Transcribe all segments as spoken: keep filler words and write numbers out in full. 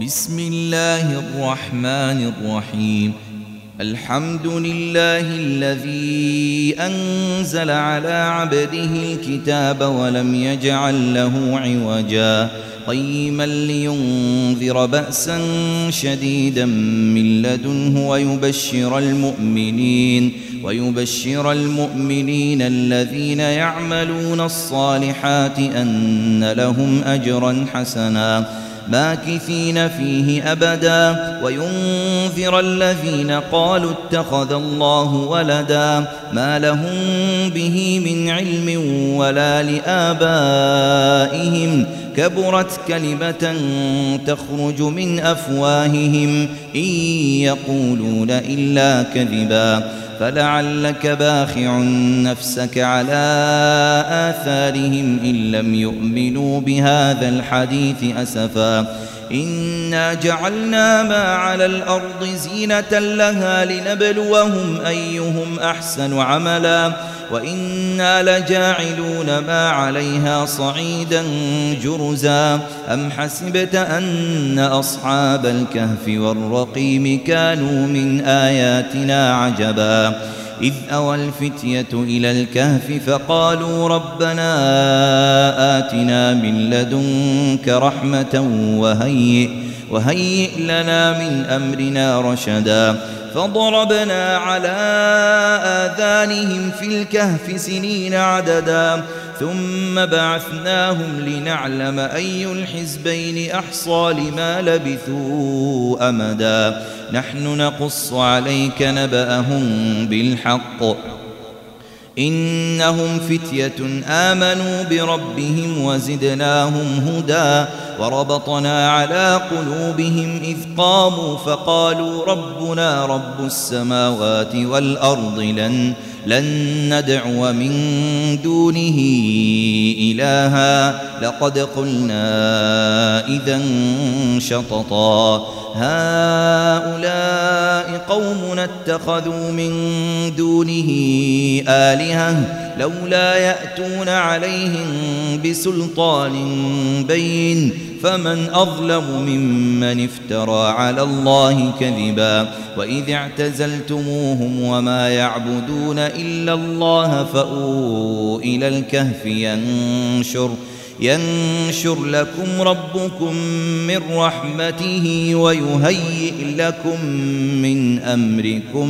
بسم الله الرحمن الرحيم. الحمد لله الذي أنزل على عبده الكتاب ولم يجعل له عوجا قيما لينذر بأسا شديدا من لدنه ويبشر المؤمنين ويبشر المؤمنين الذين يعملون الصالحات أن لهم أجرا حسنا ماكثين فيه أبدا وينذر الذين قالوا اتخذ الله ولدا ما لهم به من علم ولا لآبائهم كبرت كلمة تخرج من أفواههم إن يقولون إلا كذبا فلعلك باخع نفسك على آثارهم إن لم يؤمنوا بهذا الحديث أسفا إنا جعلنا ما على الأرض زينة لها لنبلوهم أيهم أحسن عملا وإنا لجاعلون ما عليها صعيدا جرزا أم حسبت أن أصحاب الكهف والرقيم كانوا من آياتنا عجبا إذ أوى الفتية إلى الكهف فقالوا ربنا آتنا من لدنك رحمة وهيئ, وهيئ لنا من أمرنا رشدا فضربنا على آذانهم في الكهف سنين عددا ثم بعثناهم لنعلم أي الحزبين أحصى لما لبثوا أمدا نحن نقص عليك نبأهم بالحق إنهم فتية آمنوا بربهم وزدناهم هدى وربطنا على قلوبهم إذ قاموا فقالوا ربنا رب السماوات والأرض لن, لن ندعو من دونه إلها لقد قلنا إذا شططا هؤلاء قومنا اتخذوا من دونه آلهة لولا يأتون عليهم بسلطان بين فمن أظلم ممن افترى على الله كذبا وإذ اعتزلتموهم وما يعبدون إلا الله فأووا إلى الكهف ينشر ينشر لكم ربكم من رحمته ويهيئ لكم من أمركم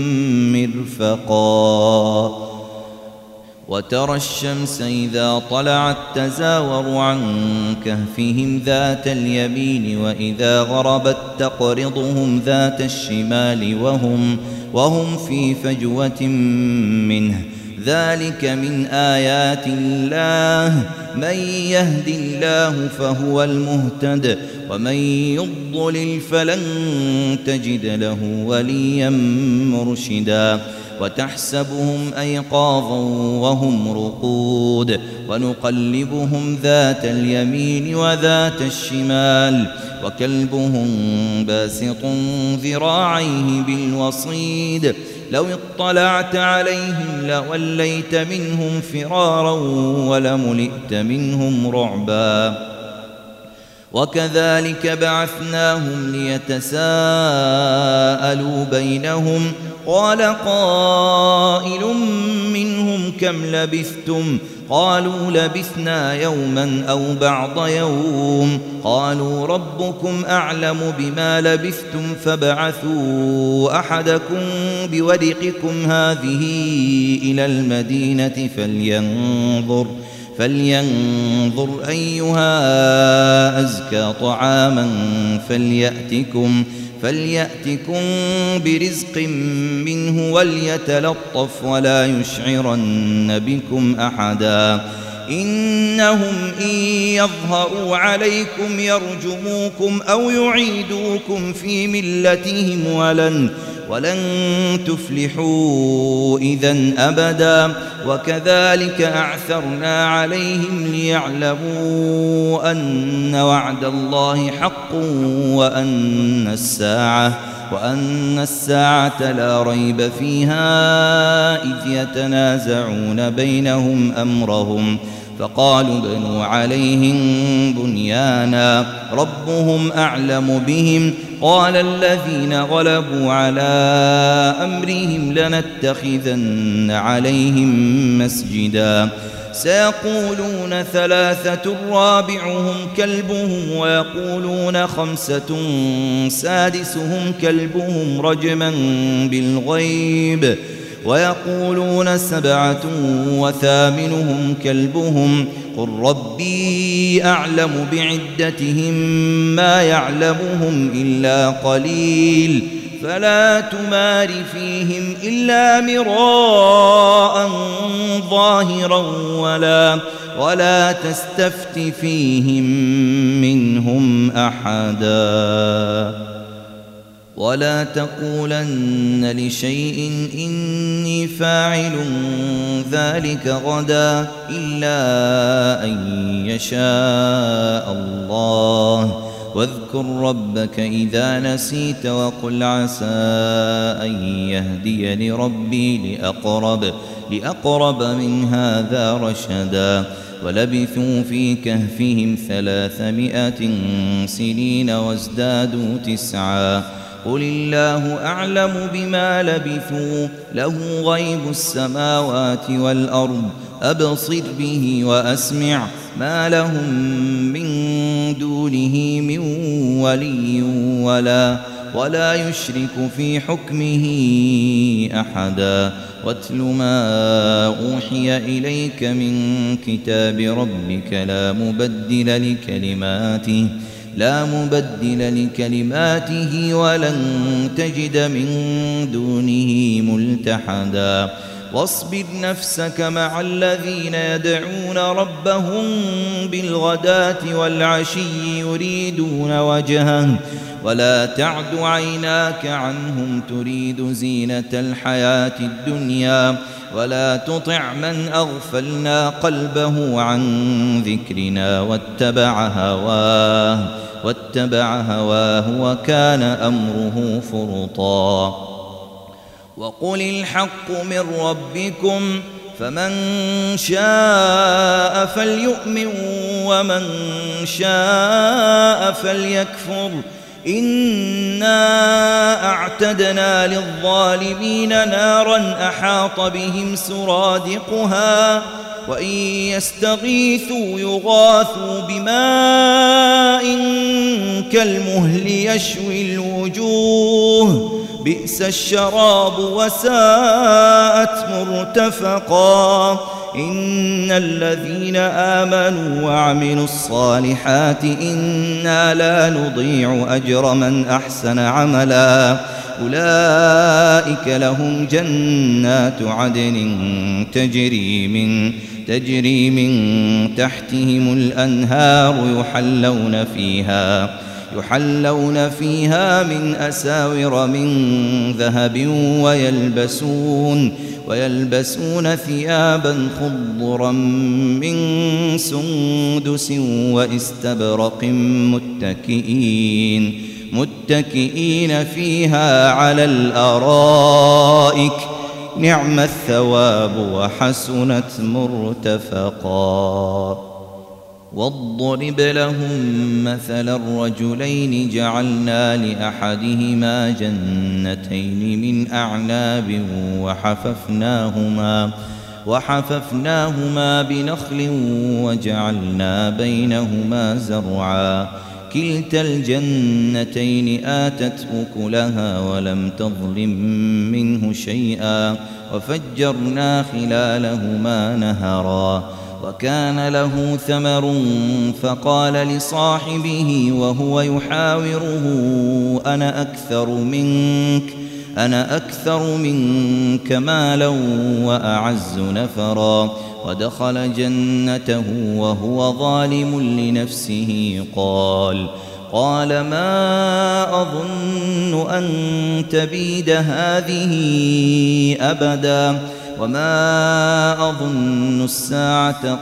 مرفقا وترى الشمس إذا طلعت تزاور عن كهفهم ذات اليمين وإذا غربت تقرضهم ذات الشمال وهم, وهم في فجوة منه ذلك من آيات الله من يهد الله فهو المهتد ومن يضلل فلن تجد له وليا مرشدا وتحسبهم أيقاظا وهم رقود ونقلبهم ذات اليمين وذات الشمال وكلبهم باسط ذراعيه بالوصيد لو اطلعت عليهم لوليت منهم فرارا ولملئت منهم رعبا وكذلك بعثناهم ليتساءلوا بينهم قال قائل منهم كم لبثتم قالوا لبثنا يوما أو بعض يوم قالوا ربكم أعلم بما لبثتم فابعثوا أحدكم بورقكم هذه إلى المدينة فلينظر فلينظر أيها أزكى طعاما فليأتكم فليأتكم برزق منه وليتلطف ولا يشعرن بكم أحدا إنهم إن يظهروا عليكم يرجموكم أو يعيدوكم في ملتهم ولن ولن تفلحوا إذن أبدا وكذلك أعثرنا عليهم ليعلموا أن وعد الله حق وأن الساعة وأن الساعة لا ريب فيها إذ يتنازعون بينهم أمرهم فقالوا ابنوا عليهم بنيانا ربهم أعلم بهم قال الذين غلبوا على أمرهم لنتخذن عليهم مسجدا سيقولون ثلاثة رابعهم كلبهم ويقولون خمسة سادسهم كلبهم رجما بالغيب ويقولون سبعة وثامنهم كلبهم قل ربي أعلم بعدتهم ما يعلمهم إلا قليل فلا تمار فيهم إلا مراء ظاهرا ولا, ولا تستفت فيهم منهم أحدا ولا تقولن لشيء إني فاعل ذلك غدا إلا أن يشاء الله واذكر ربك إذا نسيت وقل عسى أن يهديني ربي لأقرب, لأقرب من هذا رشدا ولبثوا في كهفهم ثلاثمائة سنين وازدادوا تسعا قل الله أعلم بما لبثوا له غيب السماوات والأرض أبصر به وأسمع ما لهم من دونه من ولي ولا, ولا يشرك في حكمه أحدا واتل ما أوحي إليك من كتاب ربك لا مبدل لكلماته لا مبدل لكلماته ولن تجد من دونه ملتحدا واصبر نفسك مع الذين يدعون ربهم بالغداة والعشي يريدون وجهه ولا تعد عيناك عنهم تريد زينة الحياة الدنيا ولا تطع من أغفلنا قلبه عن ذكرنا واتبع هواه واتبع هواه وكان أمره فرطا وقل الحق من ربكم فمن شاء فليؤمن ومن شاء فليكفر إنا أعتدنا للظالمين نارا أحاط بهم سرادقها وإن يستغيثوا يغاثوا بماء كالمهل يشوي الوجوه بئس الشراب وساءت مرتفقا إن الذين آمنوا وعملوا الصالحات إنا لا نضيع أجر من أحسن عملا أولئك لهم جنات عدن تجري من تجري من تحتهم الأنهار يحلون فيها يحلون فيها من أساور من ذهب ويلبسون ويلبسون ثيابا خضرا من سندس واستبرق متكئين متكئين فيها على الأرائك نعم الثواب وحسنت مرتفقا واضرب لهم مثل الرجلين جعلنا لأحدهما جنتين من أعناب وحففناهما وحففناهما بنخل وجعلنا بينهما زرعا كلتا الجنتين آتت أكلها ولم تظلم منه شيئا وفجرنا خلالهما نهرا وكان له ثمر فقال لصاحبه وهو يحاوره أنا أكثر منك أنا أكثر منك مالا وأعز نفرا ودخل جنته وهو ظالم لنفسه قال قال ما أظن أن تبيد هذه أبدا وما أظن الساعة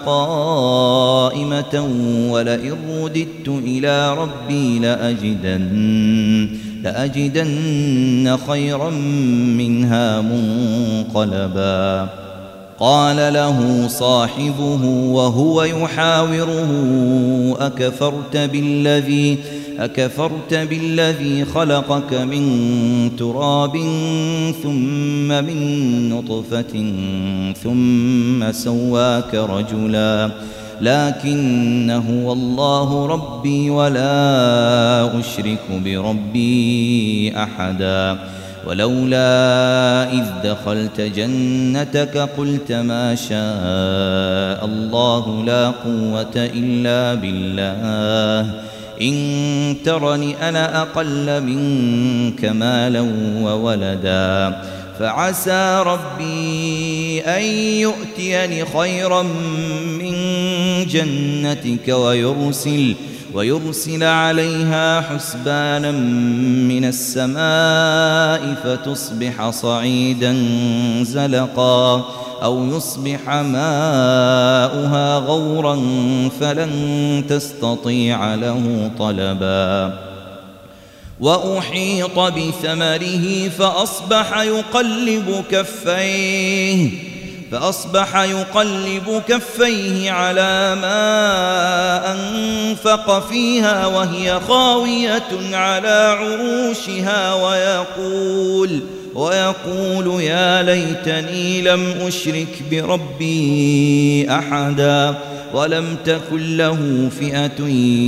قائمة ولئن رددت إلى ربي لأجدن, لأجدن خيرا منها منقلبا. قال له صاحبه وهو يحاوره أكفرت بالذي أكفرت بالذي خلقك من تراب ثم من نطفة ثم سواك رجلا لكن هو الله ربي ولا أشرك بربي أحدا. ولولا إذ دخلت جنتك قلت ما شاء الله لا قوة إلا بالله إن ترني أنا أقل منك مالا وولدا فعسى ربي أن يؤتيني خيرا من جنتك ويرسل ويرسل عليها حسبانا من السماء فتصبح صعيدا زلقا أو يصبح ماؤها غورا فلن تستطيع له طلبا. وأحيط بثمره فأصبح يقلب كفيه فأصبح يقلب كفيه على ما أنفق فيها وهي خاوية على عروشها ويقول ويقول يا ليتني لم أشرك بربي أحدا ولم تكن له فئة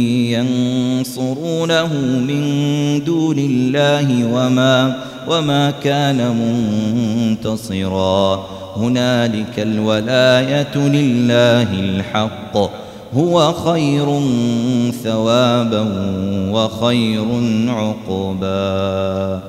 ينصرونه من دون الله وما, وما كان منتصرا. هنالك الولاية لله الحق هو خير ثوابا وخير عقبا.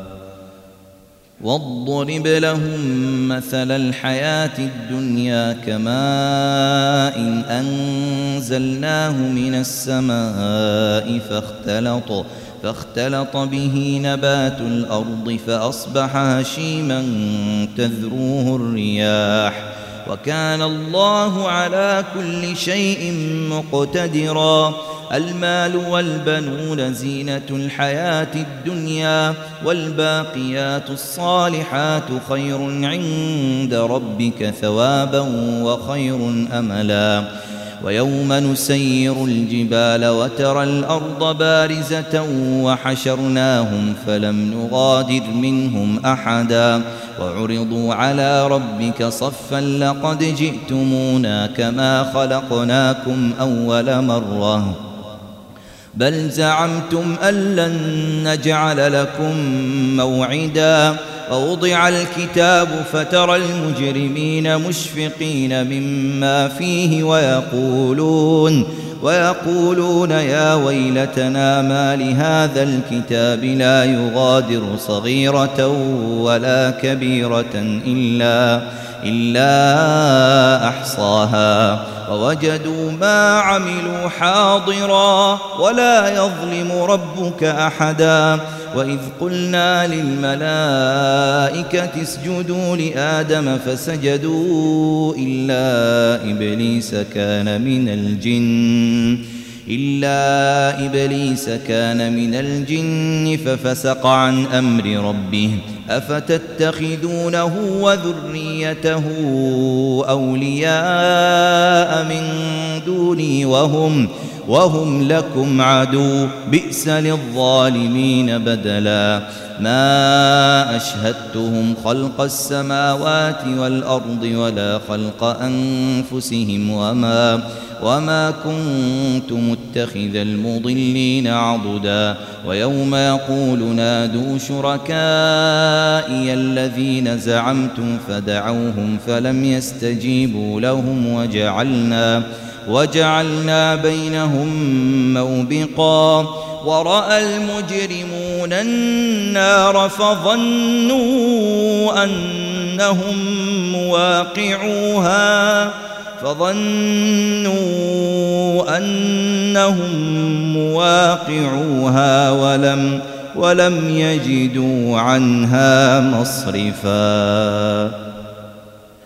واضرب لهم مثل الحياة الدنيا كماء إن أنزلناه من السماء فاختلط فاختلط به نبات الأرض فأصبح هشيما تذروه الرياح وكان الله على كل شيء مقتدرا. المال والبنون زينة الحياة الدنيا والباقيات الصالحات خير عند ربك ثوابا وخير أملا. ويوم نسير الجبال وترى الأرض بارزة وحشرناهم فلم نغادر منهم أحدا وعرضوا على ربك صفا لقد جئتمونا كما خلقناكم أول مرة بل زعمتم أن لن نجعل لكم موعدا. ووضع الكتاب فترى المجرمين مشفقين مما فيه ويقولون ويقولون يا ويلتنا ما لهذا الكتاب لا يغادر صغيرة ولا كبيرة إلا إلا أحصاها ووجدوا ما عملوا حاضرا ولا يظلم ربك أحدا. وإذ قلنا للملائكة اسجدوا لآدم فسجدوا إلا إبليس كان من الجن إلا إبليس كان من الجن ففسق عن أمر ربه أفتتخذونه وذريته أولياء من دوني وهم وهم لكم عدو بئس للظالمين بدلا. ما أشهدتهم خلق السماوات والأرض ولا خلق أنفسهم وما وما كنت متخذ المضلين عضدا. ويوم يقول نادوا شركائي الذين زعمتم فدعوهم فلم يستجيبوا لهم وجعلنا وجعلنا بينهم موبقا. ورأى المجرمون النار فظنوا أنهم مواقعوها فظنوا أنهم مواقعوها ولم ولم يجدوا عنها مصرفا.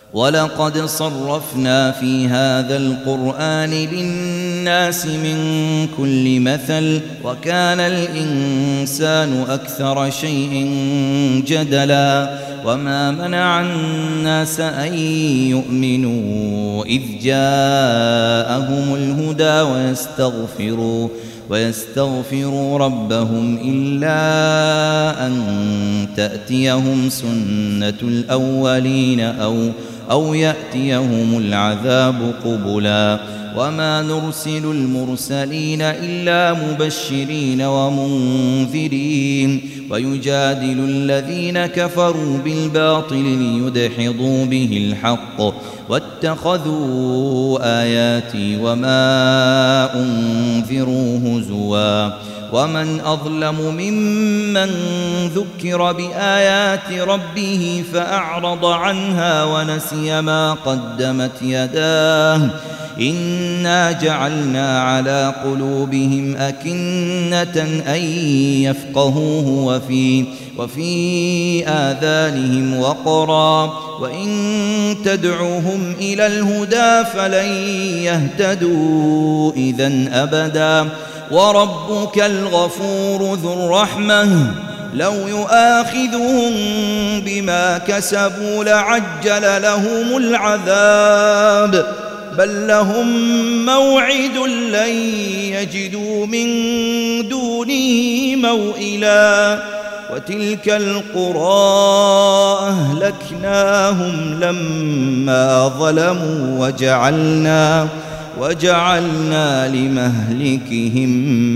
ولقد صرفنا في هذا القرآن للناس من كل مثل وكان الإنسان أكثر شيء جدلا وما منع الناس أن يؤمنوا إذ جاءهم الهدى ويستغفروا ويستغفروا ربهم إلا أن تأتيهم سنة الأولين أو أو يأتيهم العذاب قبلا وما نرسل المرسلين إلا مبشرين ومنذرين ويجادل الذين كفروا بالباطل ليدحضوا به الحق واتخذوا آياتي وما أنذروا هزوا ومن أظلم ممن ذكر بآيات ربه فأعرض عنها ونسي ما قدمت يداه إنا جعلنا على قلوبهم أكنة أن يفقهوه وفي, وفي آذانهم وقرا وإن تدعوهم إلى الهدى فلن يهتدوا إذن أبدا وربك الغفور ذو الرحمة لو يؤاخذهم بما كسبوا لعجل لهم العذاب بل لهم موعد لن يجدوا من دونه موئلا وتلك القرى أهلكناهم لما ظلموا وجعلنا وجعلنا لمهلكهم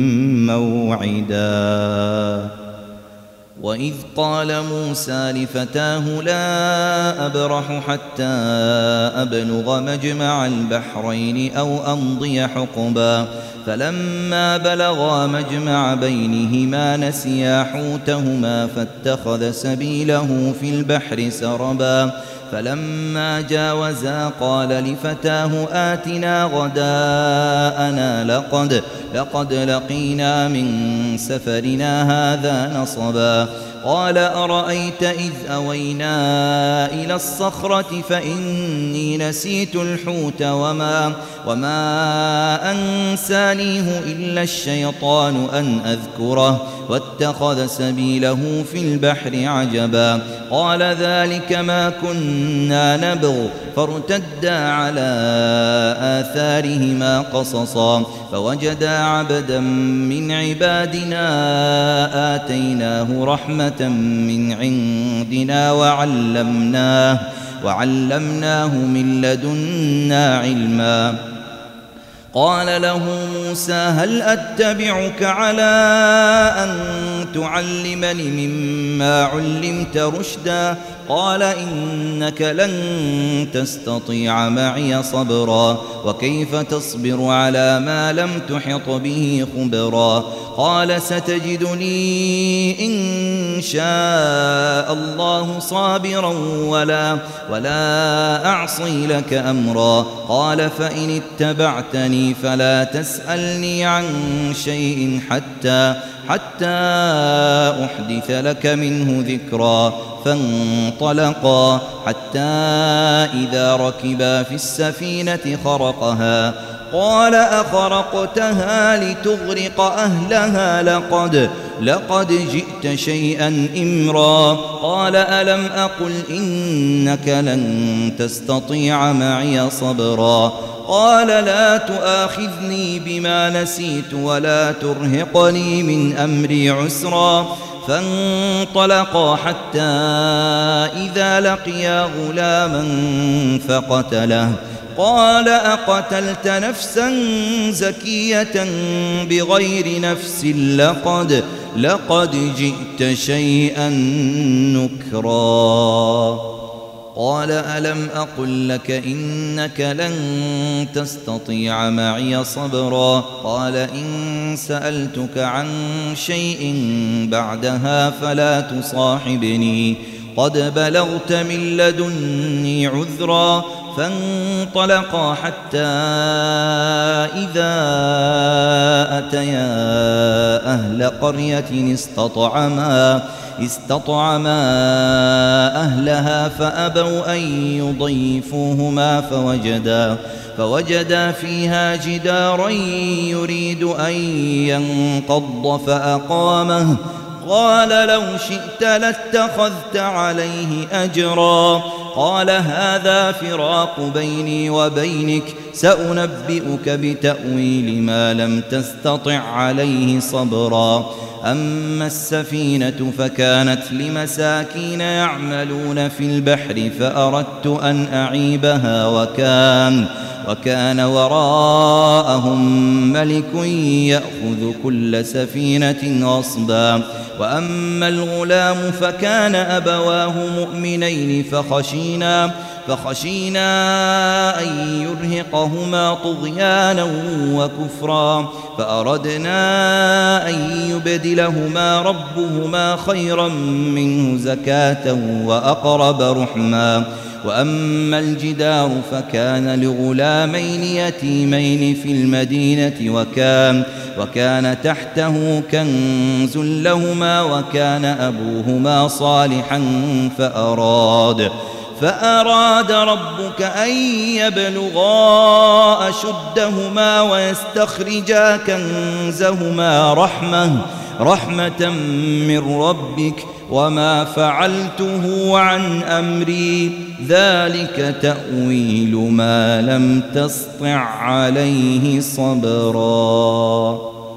موعدا وإذ قال موسى لفتاه لا أبرح حتى أبلغ مجمع البحرين أو أمضي حقبا فلما بلغا مجمع بينهما نسيا حوتهما فاتخذ سبيله في البحر سربا فلما جاوزا قال لفتاه آتنا غداءنا لقد, لقد لقينا من سفرنا هذا نصبا قال أرأيت إذ أوينا إلى الصخرة فإني نسيت الحوت وما, وما أنسانيه إلا الشيطان أن أذكره واتخذ سبيله في البحر عجبا قال ذلك ما كنا نبغ فارتدا على آثارهما قصصا فوجدا عبدا من عبادنا آتيناه رحمة من عندنا وعلمناه, وعلمناه من لدنا علما قال له موسى هل أتبعك على أن تعلمني مما علمت رشدا قال إنك لن تستطيع معي صبرا وكيف تصبر على ما لم تحط به خبرا قال ستجدني إن شاء الله صابرا ولا, ولا أعصي لك أمرا قال فإن اتبعتني فلا تسألني عن شيء حتى حتى أحدث لك منه ذكرا فانطلقا حتى إذا ركبا في السفينة خرقها قال أخرقتها لتغرق أهلها لقد, لقد جئت شيئا إمرا قال ألم أقل إنك لن تستطيع معي صبرا قال لا تؤاخذني بما نسيت ولا ترهقني من أمري عسرا فانطلقا حتى إذا لقيا غلاما فقتله قال أقتلت نفسا زكية بغير نفس لقد, لقد جئت شيئا نكرا قال ألم أقل لك إنك لن تستطيع معي صبرا قال إن سألتك عن شيء بعدها فلا تصاحبني قد بلغت من لدني عذرا فانطلقا حتى إذا أتيا أهل قرية استطعما استطعما أهلها فأبوا أن يضيفوهما فوجدا فوجدا فيها جدارا يريد أن ينقض فأقامه قال لو شئت لاتخذت عليه أجرا قال هذا فراق بيني وبينك سأنبئك بتأويل ما لم تستطع عليه صبرا أما السفينة فكانت لمساكين يعملون في البحر فأردت أن أعيبها وكان وكان وراءهم ملك يأخذ كل سفينة غصبا وأما الغلام فكان أبواه مؤمنين فخشينا فخشينا أن يرهقهما طغيانا وكفرا فأردنا أن يبدلهما ربهما خيرا منه زكاة وأقرب رحما وأما الجدار فكان لغلامين يتيمين في المدينة وكان وكان تحته كنز لهما وكان أبوهما صالحا فأراد فأراد ربك أن يبلغا أشدهما ويستخرجا كنزهما رحمة رحمة من ربك وما فعلته عن أمري ذلك تأويل ما لم تسطع عليه صبرا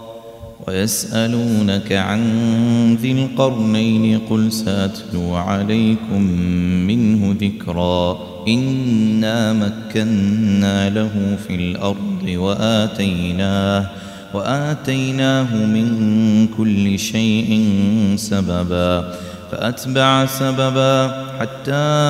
ويسألونك عن ذي القرنين قل سأتلو عليكم منه ذكرا إنا مكنا له في الأرض وآتيناه وآتيناه من كل شيء سببا فأتبع سببا حتى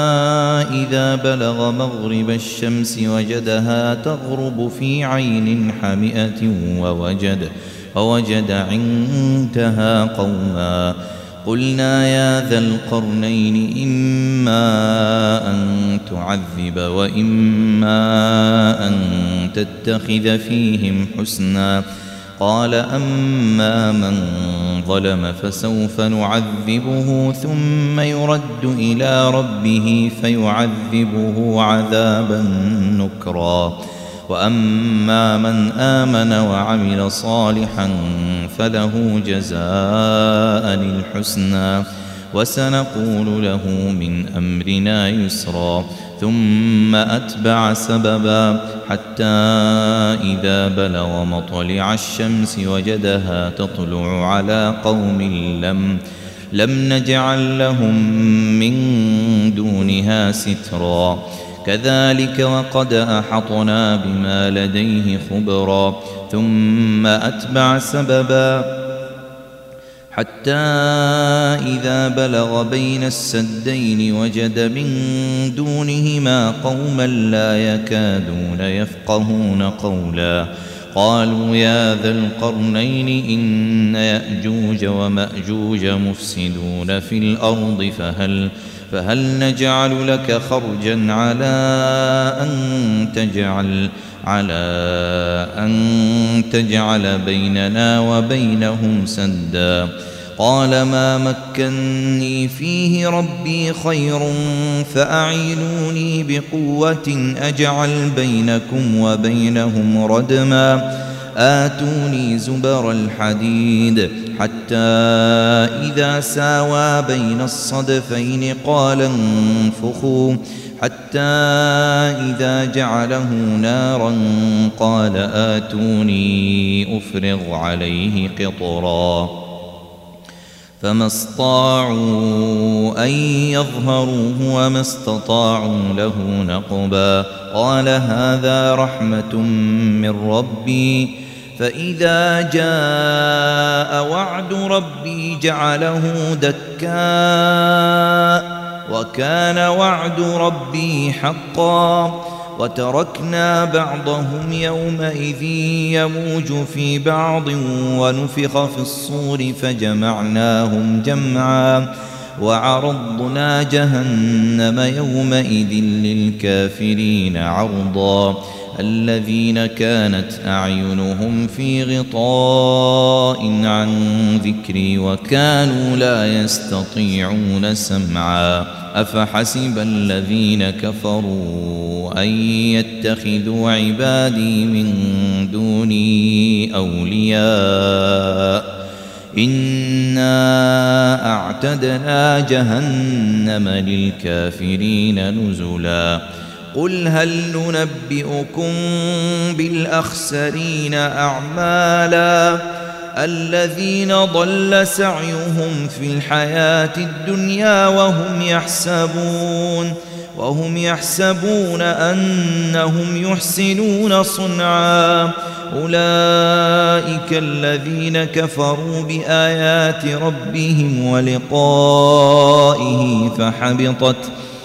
إذا بلغ مغرب الشمس وجدها تغرب في عين حمئة ووجد ووجد عندها قوما قلنا يا ذا القرنين إما أن تعذب وإما أن تتخذ فيهم حسنا قال أما من ظلم فسوف نعذبه ثم يرد إلى ربه فيعذبه عذابا نكرا وأما من آمن وعمل صالحا فله جزاء الحسنى وسنقول له من أمرنا يسرا ثم أتبع سببا حتى إذا بلغ مطلع الشمس وجدها تطلع على قوم لم لم نجعل لهم من دونها سترا كذلك وقد أحطنا بما لديه خبرا ثم أتبع سببا حتى إذا بلغ بين السدين وجد من دونهما قوما لا يكادون يفقهون قولا قالوا يا ذا القرنين إن يأجوج ومأجوج مفسدون في الأرض فهل فهل نجعل لك خرجا على أن تجعل على أن تجعل بيننا وبينهم سدا قال ما مكني فيه ربي خير فأعينوني بقوة أجعل بينكم وبينهم ردما آتوني زبر الحديد حتى إذا ساوى بين الصدفين قال انفخوا حتى إذا جعله نارا قال آتوني أفرغ عليه قطرا فما استطاعوا أن يظهروه وما استطاعوا له نقبا قال هذا رحمة من ربي فإذا جاء وعد ربي جعله دكاء وكان وعد ربي حقا وتركنا بعضهم يومئذ يموج في بعض ونفخ في الصور فجمعناهم جمعا وعرضنا جهنم يومئذ للكافرين عرضا الذين كانت أعينهم في غطاء عن ذكري وكانوا لا يستطيعون سمعا أفحسب الذين كفروا أن يتخذوا عبادي من دوني أولياء إنا أعتدنا جهنم للكافرين نزلا قل هل ننبئكم بالأخسرين أعمالا الذين ضل سعيهم في الحياة الدنيا وهم يحسبون وهم يحسبون أنهم يحسنون صنعا أولئك الذين كفروا بآيات ربهم ولقائه فحبطت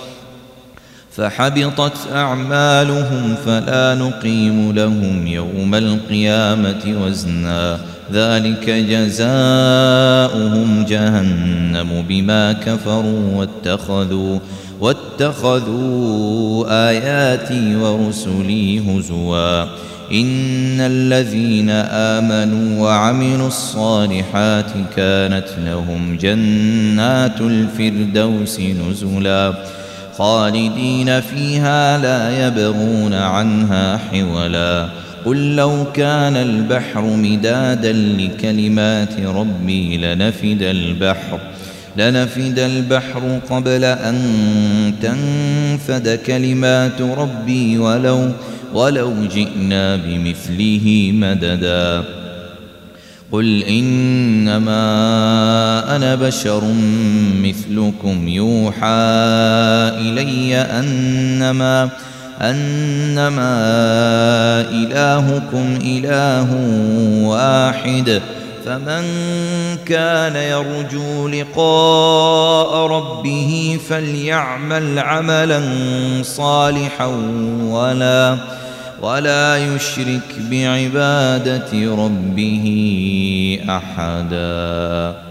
فحبطت أعمالهم فلا نقيم لهم يوم القيامة وزنا ذلك جزاؤهم جهنم بما كفروا واتخذوا واتخذوا آياتي ورسلي هزوا إن الذين آمنوا وعملوا الصالحات كانت لهم جنات الفردوس نزلا خالدين فيها لا يبغون عنها حولا قل لو كان البحر مدادا لكلمات ربي لنفد البحر لنفد البحر قبل أن تنفد كلمات ربي ولو ولو جئنا بمثله مددا قل إنما أنا بشر مثلكم يوحى إلي أنما أنما إلهكم إله واحد فمن كان يرجو لقاء ربه فليعمل عملا صالحا ولا ولا يشرك بعبادة ربه أحدا.